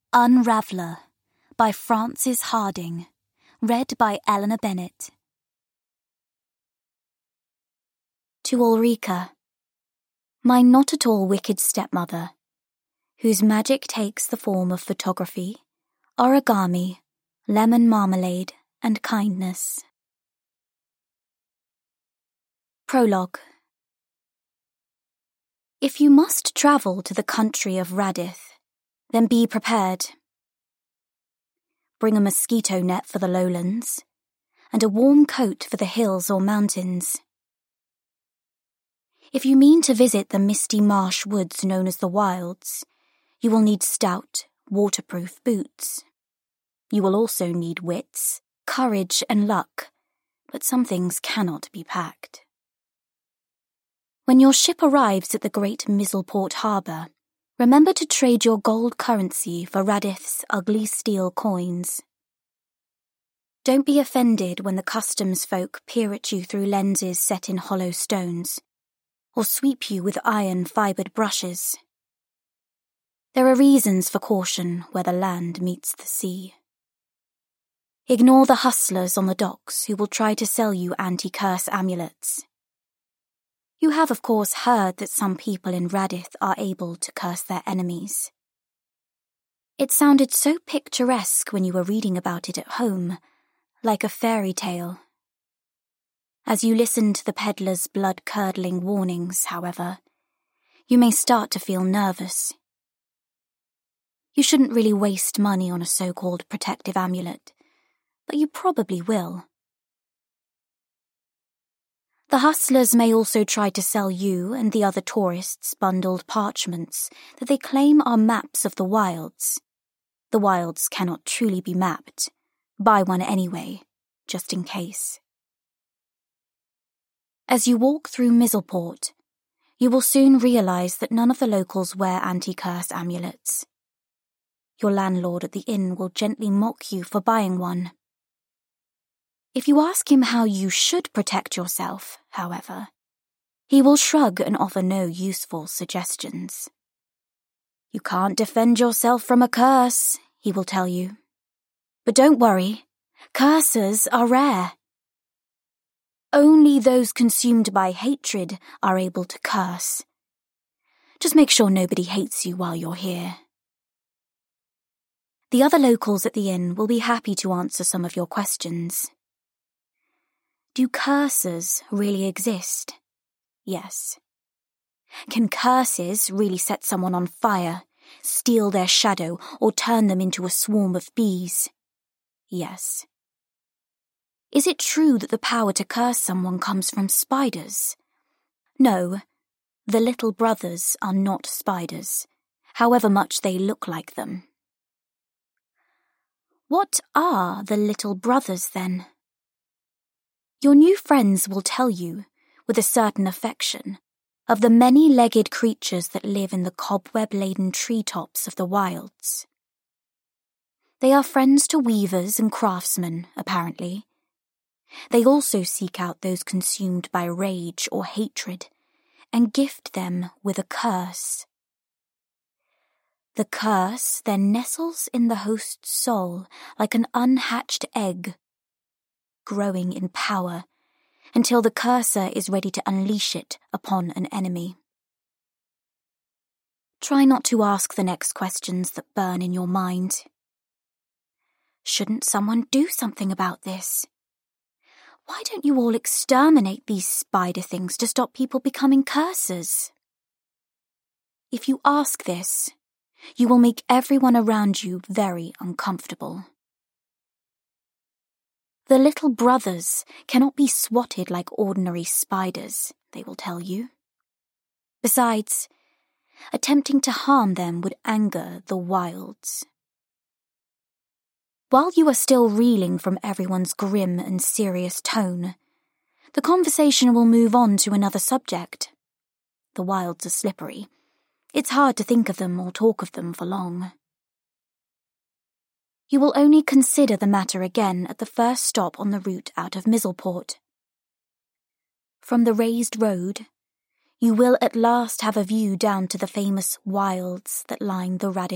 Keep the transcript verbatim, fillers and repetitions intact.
Unraveller by Frances Hardinge. Read by Eleanor Bennett. To Ulrika, my not at all wicked stepmother, whose magic takes the form of photography, origami, lemon marmalade, and kindness. Prologue. If you must travel to the country of Radith, then be prepared. Bring a mosquito net for the lowlands, and a warm coat for the hills or mountains. If you mean to visit the misty marsh woods known as the wilds, you will need stout, waterproof boots. You will also need wits, courage, and luck, but some things cannot be packed. When your ship arrives at the great Mizzleport harbour, remember to trade your gold currency for Radith's ugly steel coins. Don't be offended when the customs folk peer at you through lenses set in hollow stones, or sweep you with iron-fibred brushes. There are reasons for caution where the land meets the sea. Ignore the hustlers on the docks who will try to sell you anti-curse amulets. You have, of course, heard that some people in Radith are able to curse their enemies. It sounded so picturesque when you were reading about it at home, like a fairy tale. As you listen to the peddler's blood-curdling warnings, however, you may start to feel nervous. You shouldn't really waste money on a so-called protective amulet, but you probably will. The hustlers may also try to sell you and the other tourists bundled parchments that they claim are maps of the wilds. The wilds cannot truly be mapped. Buy one anyway, just in case. As you walk through Mizzleport, you will soon realise that none of the locals wear anti-curse amulets. Your landlord at the inn will gently mock you for buying one. If you ask him how you should protect yourself, however, he will shrug and offer no useful suggestions. You can't defend yourself from a curse, he will tell you. But don't worry, curses are rare. Only those consumed by hatred are able to curse. Just make sure nobody hates you while you're here. The other locals at the inn will be happy to answer some of your questions. Do curses really exist? Yes. Can curses really set someone on fire, steal their shadow, or turn them into a swarm of bees? Yes. Is it true that the power to curse someone comes from spiders? No, the little brothers are not spiders, however much they look like them. What are the little brothers, then? Your new friends will tell you, with a certain affection, of the many-legged creatures that live in the cobweb-laden treetops of the wilds. They are friends to weavers and craftsmen, apparently. They also seek out those consumed by rage or hatred, and gift them with a curse. The curse then nestles in the host's soul like an unhatched egg, growing in power until the curser is ready to unleash it upon an enemy. Try not to ask the next questions that burn in your mind. Shouldn't someone do something about this? Why don't you all exterminate these spider things to stop people becoming cursers? If you ask this, you will make everyone around you very uncomfortable. The little brothers cannot be swatted like ordinary spiders, they will tell you. Besides, attempting to harm them would anger the wilds. While you are still reeling from everyone's grim and serious tone, the conversation will move on to another subject. The wilds are slippery. It's hard to think of them or talk of them for long. You will only consider the matter again at the first stop on the route out of Mizzleport. From the raised road, you will at last have a view down to the famous wilds that line the Radith